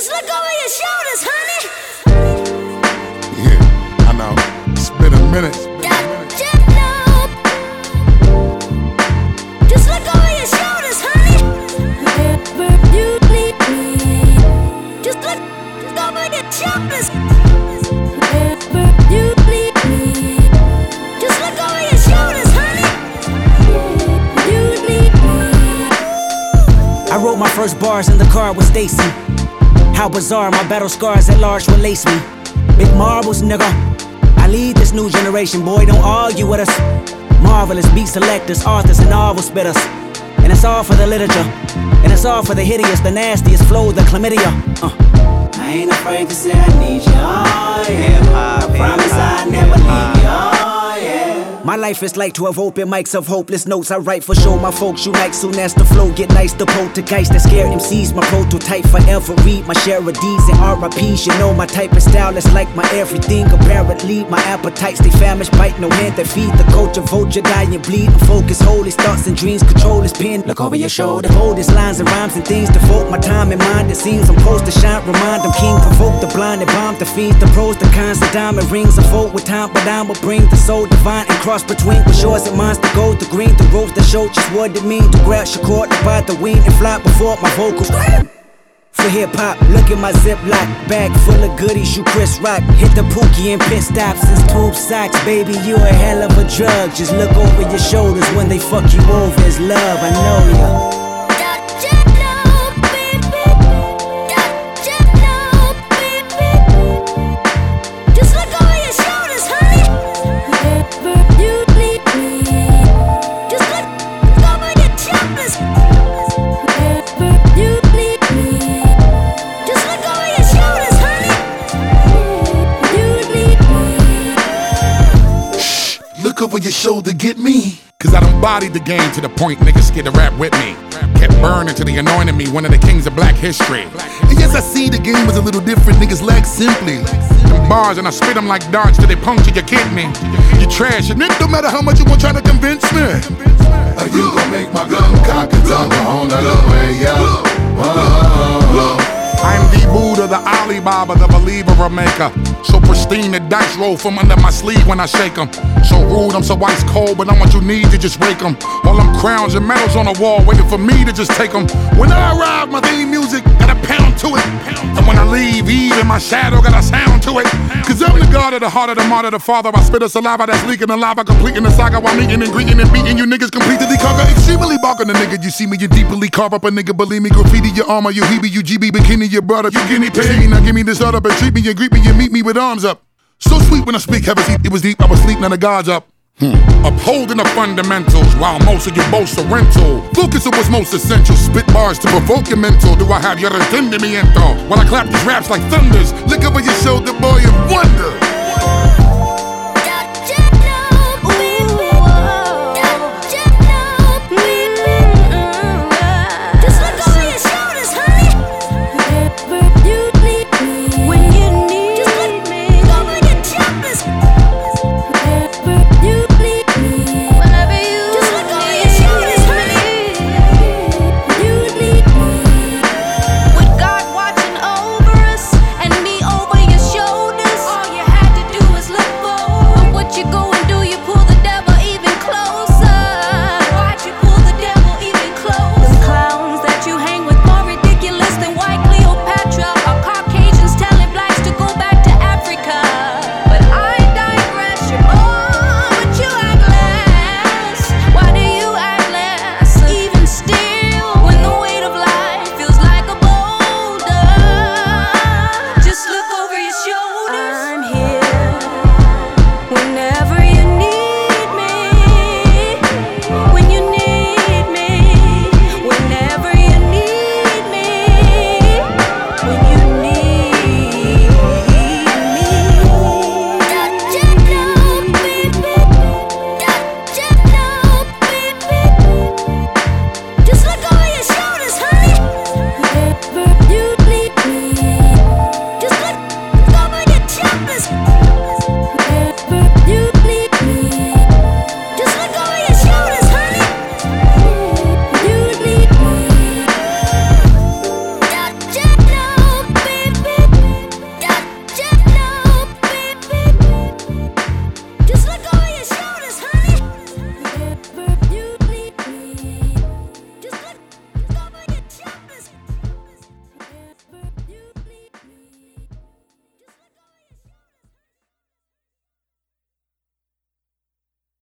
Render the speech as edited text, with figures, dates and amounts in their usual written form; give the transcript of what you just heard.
Just look over your shoulders, honey. Yeah, I know. It's been a minute. Just look over your shoulders, honey. Wherever you lead me. Just look over your shoulders. Wherever you lead me. Just look over your shoulders, honey. You lead me. I wrote my first bars in the car with Stacy. How bizarre, my battle scars at large will lace me. Big marbles, nigga. I lead this new generation, boy, don't argue with us. Marvelous beat selectors, authors, and novel spitters. And it's all for the literature. And it's all for the hideous, the nastiest flow, the chlamydia. I ain't afraid to say I need you, oh yeah. I promise I never leave you, oh yeah. My life is like 12 open mics of hopeless notes I write for show. My folks unite soon as the flow get nice. The poltergeist that scare MCs, my prototype forever. Read my share of D's and RIPs. You know my type of style is like my everything. Apparently my appetites, they famished, bite no hand that feed the culture. Vulture, die and bleed. I'm focused, hold his thoughts and dreams, control his pen. Look over your shoulder, hold his lines and rhymes and things. Devote my time and mind, it seems I'm supposed to shine. Remind them king, provoke the blind and bomb the fiends. The pros, the cons, the diamond rings. A vote with time, but I will bring the soul divine and cross between what's yours and mine's. The gold, the green, the rose that show just what it mean to grab your cord, to bite the wing and fly before my vocals. For hip-hop, look at my Ziploc bag full of goodies, you Chris Rock. Hit the Pookie and pit stops since tube socks. Baby, you a hell of a drug. Just look over your shoulders when they fuck you over. It's love, I know ya. Over your shoulder, get me. Cause I done bodied the game to the point niggas scared to rap with me. Kept burning till they anointed me one of the kings of black history. And yes, I see the game was a little different, niggas lack simply. Them bars and I spit them like darts till they puncture your kidney. You trash, and it don't matter how much you want try to convince me. You gon' make my gun cock and tongue on the way, yeah. I'm the Buddha, the Alibaba, the believer, a maker. So pristine, the dice roll from under my sleeve when I shake them. So rude, I'm so ice cold, but I'm what you need to just break them. All them crowns and medals on the wall waiting for me to just take them. When I arrive, my theme music got a pound to it. And when I leave, even my shadow got a sound to it. Cause I'm the god of the heart of the martyr, the father. I spit a saliva that's leaking the lava, completing the saga while meeting and greeting and beating you niggas completely conquer. Extremely balking the nigga, you see me, you deeply carve up a nigga. Believe me, graffiti your armor, you heebie, you GB, bikini, your brother, you guinea pig. Now give me this up and treat me and greet me and meet me with arms up. So sweet when I speak, have a seat, it was deep, I was sleep, now the God's up. Upholding the fundamentals while most of you boast a rental. Focus on what's most essential. Spit bars to provoke your mental. Do I have your entendimiento? While I clap these raps like thunders, look over your shoulder, boy, and wonder.